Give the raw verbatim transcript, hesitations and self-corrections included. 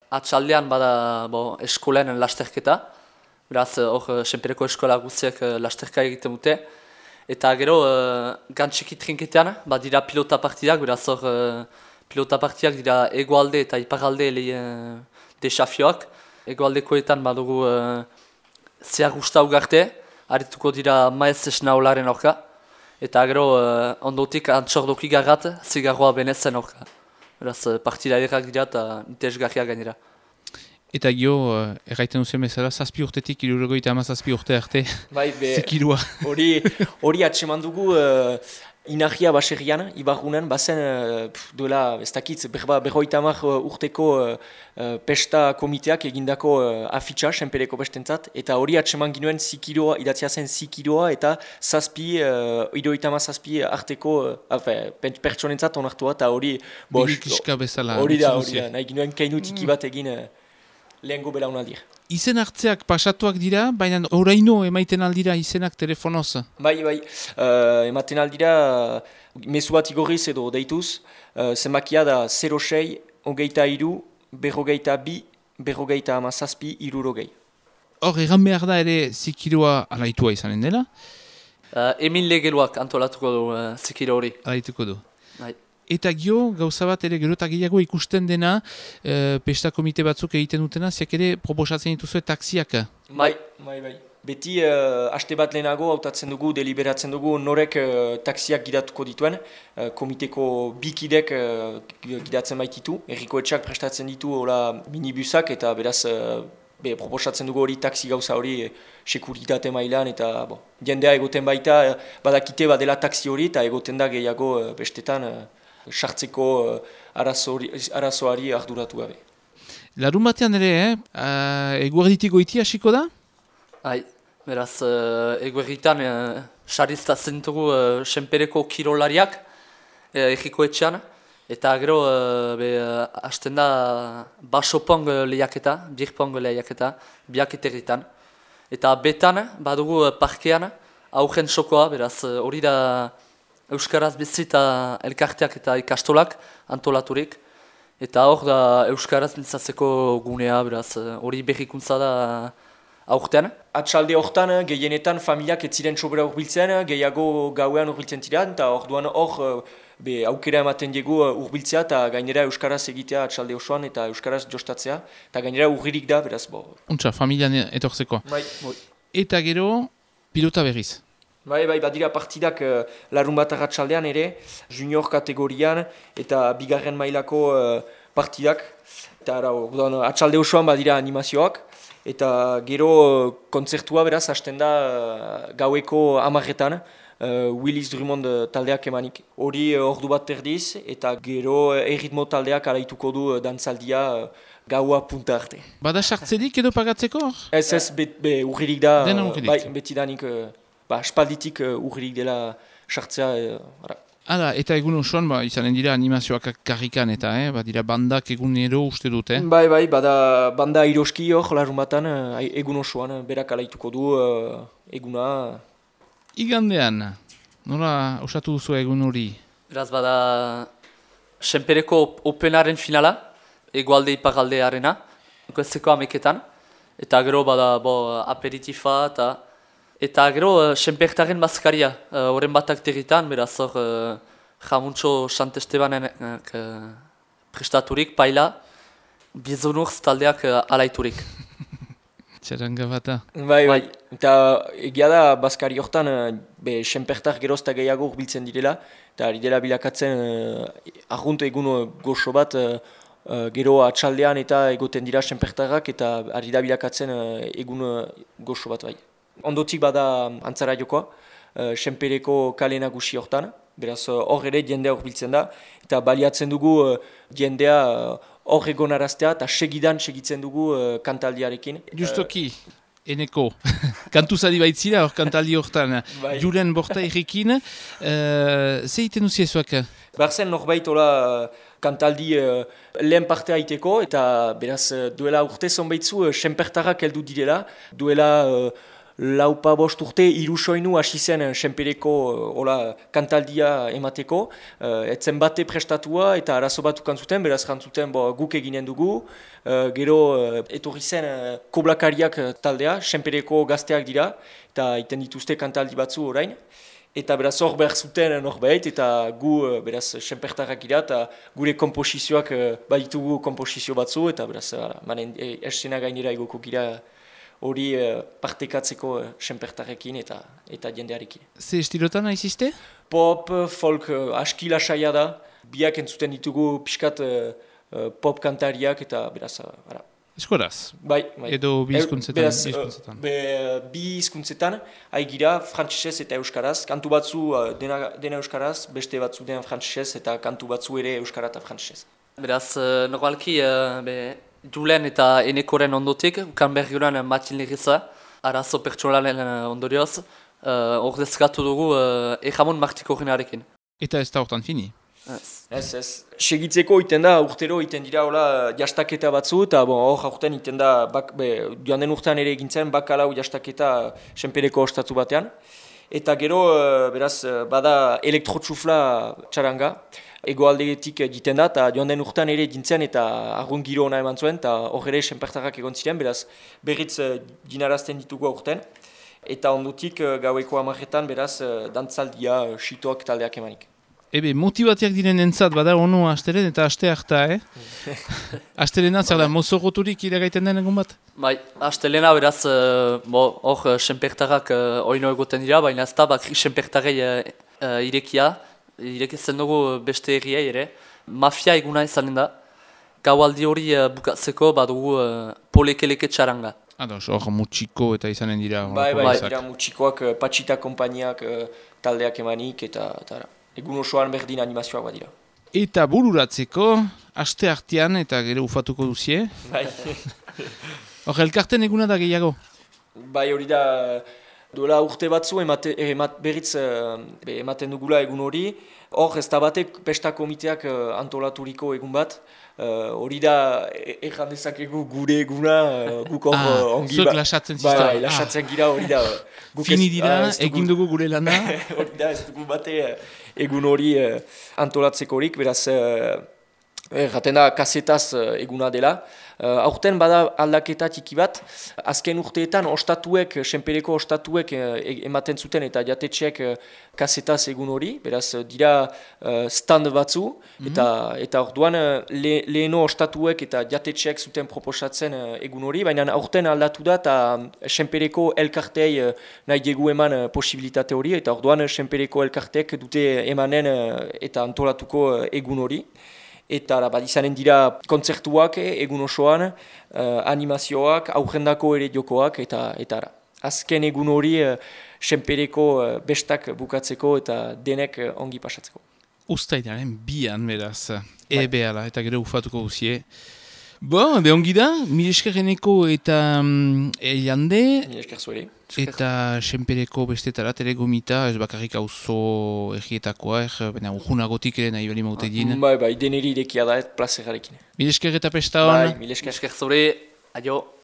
atxaldean bada bo, eskolen lasterketa, beraz hor Senpereko eskola guztiak lasterka egiten dute, eta gero uh, gantxiki trinketean badira pilota partidak, beraz hor uh, pilota partidak dira egoalde eta iparalde uh, desafioak. Egoaldekoetan badugu uh, zehar usta ugarte, arituko dira maez esna olaren orka, eta gero uh, ondotik antxordoki garrat zigarroa benezen orka. Beraz, partida errak dira eta nitezgarria gainera. Eta gio, uh, erraiten duzien bezala, zazpi urtetik hirurogeita hama zazpi urte arte, bai, zekirua. Hori hori atseman dugu uh, Inarria baserrian, Ibargunen, bazen uh, duela, ez dakit, berroita hamar urteko uh, uh, pesta komiteak egindako uh, afitxa, Senpereko pestentzat, eta hori atseman ginuen zikiroa, idatzia zen zikiroa, eta zazpi, uh, hirurogeita hamar zazpi arteko uh, pertsonentzat onartua, eta hori... Bilikiska bezala. Hori da, hori da, nahi ginuen kainutiki bat egin uh, lehengo belaunaldir. Izen hartzeak pasatuak dira, baina oraino emaiten aldira izenak telefonoz? Bai, bai, uh, ematen aldira uh, mezu bat igorriz edo deituz, uh, zenbakia da zero sei, hogeita iru, berrogeita bi, berrogeita amazazpi, irurogei. Hor, egan behar da ere zikiroa alaitua izanen dela? Uh, Emin Legeluak antolatuko du uh, zikiro hori. Alaituko du. Bai. Eta gio, gauza bat ere gero eta gehiago ikusten dena, e, pesta komite batzuk egiten dutena, ziak ere proposatzen dituzue taksiak? Bai, bai, bai. Beti, uh, haste bat lehenago, hautatzen dugu, deliberatzen dugu, norek uh, taksiak gidatuko dituen, uh, komiteko bikidek uh, gidatzen baititu, errikoetxak prestatzen ditu hola minibusak, eta beraz, uh, be, proposatzen dugu hori taksi gauza hori uh, sekuritate mailan, eta bo, jendea egoten baita, uh, badakite badela taksi hori, eta egoten da gehiago uh, bestetan, uh, sartzeko uh, arazoari arduratu gabe. Larun batean ere, eh? uh, eguerditik goiti hasiko da? Hai, beraz, uh, eguerritan uh, sariztatzen dugu uh, Senpereko kirolariak uh, egikoetxean, eta gero uh, be, uh, hasten da basopong lehiaketa, birpong lehiaketa, biak eterritan. Eta betan, badugu uh, parkean, aurren sokoa, beraz, hori uh, da Euskaraz bizita elkarteak eta ikastolak antolaturik. Eta hor da Euskaraz mintzatzeko gunea, beraz, hori berrikuntza da aurten. Atxalde hortan, gehienetan familiak ez ziren sobera urbiltzen, gehiago gauean urbiltzen ziren, eta orduan hor be, aukera ematen diegu urbiltzea, eta gainera Euskaraz egitea atxalde osoan, eta Euskaraz jostatzea, eta gainera urririk da, beraz, bo. Untxa, familian etortzeko. Bai, bai. Eta gero, pilota berriz. Bai, bai, badira partidak uh, larun bat arratsaldean ere, junior kategorian eta bigarren mailako uh, partidak. Eta ara, atxalde osoan badira animazioak. Eta gero uh, kontzertua beraz hasten da uh, gaueko hamarretan, uh, Willis Drummond taldeak emanik. Hori uh, ordu bat terdiz, eta gero uh, erritmo taldeak alaituko du uh, dantzaldia uh, gaua punta arte. Bada sartzedik edo pagatzeko? Ez ez, be, be, urririk da, Dena uh, urririk. bai, betidanik... Uh, Ba, espalditik uh, urririk dela sartzea. Uh, Hala, eta egun osoan, ba, izanen dira animazioak karrikan eta, eh? Ba, dira bandak egunero uste dute. Eh? Bai, bai, bada banda iroski hor, larun batan, uh, egun osoan, berak alaituko du uh, eguna. Igandean, nola osatu duzu egun hori? Beraz, bada Senpereko Openaren finala, egualde iparaldearena, goizeko ameketan, eta gero bada bo, aperitifa eta Eta gero, Senpertaren bazkaria, horren uh, batak territan, beraz hor, uh, Jamuntxo Sant Estebanen uh, prestaturik, paila, bizonurz taldeak uh, alaiturik. Txaranga bata. Bai, bai. Eta egia da, bazkari hortan, be, Senpertar gerozta gehiago urbiltzen direla, eta ari dela bilakatzen uh, arrunt egun goxo bat, uh, uh, gero atxaldean eta egoten dira Senpertarrak, eta ari da bilakatzen uh, egun uh, goxo bat bai. Ondotik bada antzara jokoa, uh, Senpereko kale nagusi hortan, beraz hor ere jendea urbiltzen da, eta baliatzen dugu uh, jendea hor uh, egonaraztea, eta segidan segitzen dugu uh, kantaldiarekin. Justoki, eneko, kantuzadi baitzira hor kantaldi hortan, bai. Julen borta errekin, uh, ze iten uziezuak? Barzen norbait hola kantaldi uh, lehen partea aiteko, eta beraz uh, duela urte zonbaitzu uh, Senpertarrak heldu direla, duela uh, laupa bost urte irusoinu hasi zen Senpereko hola kantaldia emateko, uh, etzen bate prestatua eta arazo bat ukan zuten, beraz jantzuten bo, guk eginen dugu, uh, gero uh, etorri zen uh, koblakariak taldea, Senpereko gazteak dira, eta iten dituzte kantaldi batzu orain. Eta beraz hor behar zuten norbait, eta gu beraz senpertarrak gira, eta gure komposizioak baditugu komposizio batzu, eta beraz manen esena gainera egoko gira hori partekatzeko senpertarrekin eta eta jendearekin. Ze estilotan haizizte? Pop, folk, aski lasaia da, biak entzuten ditugu pixkat pop kantariak, eta beraz, ara. Eskoraz? Bai, bai. Edo bi hizkuntzetan? Beraz, be, bi hizkuntzetan, haigira frantsesez eta euskaraz. Kantu batzu dena, dena euskaraz, beste batzu dena frantsesez eta kantu batzu ere euskara eta frantsesez. Beraz, normalki, be, Julen eta Enekoren ondotik, ukan behar guren Matin Liriza, arazo pertsonalen ondorioz, ordezkatu dugu Ejamon Martikorenarekin. Eta ez da hortan fini? Ez, ez. Segitzeko iten da, urtero iten dira hola jastaketa batzu, eta bon, hor aurten iten da, bak, be, joan den urtean ere egintzen, bakalau jastaketa Senpereko ostatu batean. Eta gero, beraz, bada elektrotxufla txaranga, egoaldeetik egiten da, eta joan den urtean ere egintzen, eta argun giro ona eman zuen, eta hor ere senpertarrak egon ziren, beraz, berriz dinarazten ditugu aurten. Eta ondutik gaueko hamarretan, beraz, dantzaldia, sitoak taldeak emanik. Ebe, motibatiak diren entzat, bada onu astelen eta aste harta, eh? Astelena, zer da, mozorroturik iragaiten den egun bat? Bai, astelena beraz, hor uh, senpertarrak uh, oino egoten dira, baina ez da, bakri senpertarrei uh, uh, irekia, irekitzen dugu beste herriai ere. Mafia eguna izanen da, gaualdi hori uh, bukatzeko badugu uh, polekeleke txaranga. Ados, hor mutxiko eta izanen dira. Bai, bai, dira mutxikoak, uh, patxita kompainiak uh, taldeak emanik eta... eta egun osoan berdin animazioak bat dira. Eta bururatzeko, aste artean eta gero ufatuko duzie. Bai. Hor, elkarten eguna da gehiago? Bai, hori da, duela urte batzu emate, emat, berriz ematen dugula egun hori. Hor, ez da batek pesta komiteak antolaturiko egun bat. Hori uh, da, erran dezakegu gure eguna, uh, guk hor ah, ongi... Zuek lasatzen zizta. Bai, lasatzen ah. gira hori da. Fini dira, ah, egin dugu gure lana. Hori da, ez dugu bate egun hori uh, antolatzeko horik, beraz, uh, erraten da, kasetaz uh, eguna dela. Uh, aurten bada aldaketa txiki bat, azken urteetan ostatuek, Senpereko ostatuek uh, ematen zuten eta jatetxeek uh, kasetaz egun hori, beraz dira uh, stand batzu, mm-hmm. eta, eta orduan uh, le, leheno ostatuek eta jatetxeek zuten proposatzen uh, egun hori, baina aurten aldatu da eta Senpereko elkartei uh, nahi dugu eman uh, posibilitate hori, eta orduan uh, Senpereko elkarteek dute emanen uh, eta antolatuko uh, egun hori. Eta bat izanen dira kontzertuak egun osoan, uh, animazioak, aurrendako ere jokoak, eta eta azken egun hori uh, Senpereko uh, bestak bukatzeko eta denek uh, ongi pasatzeko. Uztailaren bian beraz, ebe ala, eta gero ufatuko guzie. Bo, be ongi da, Mileskerreneko eta um, Eliande, Mileskerzuere. Eta Senpereko bestetara, telegomita, ez bakarrik auzo errietakoa, er, baina urgunagotik ere nahi bali maute din. Bai, bai, deneri irekia da, plazerarekin. Milesker eta pesta hon? Bai, Milesker. Milesker zure, aio.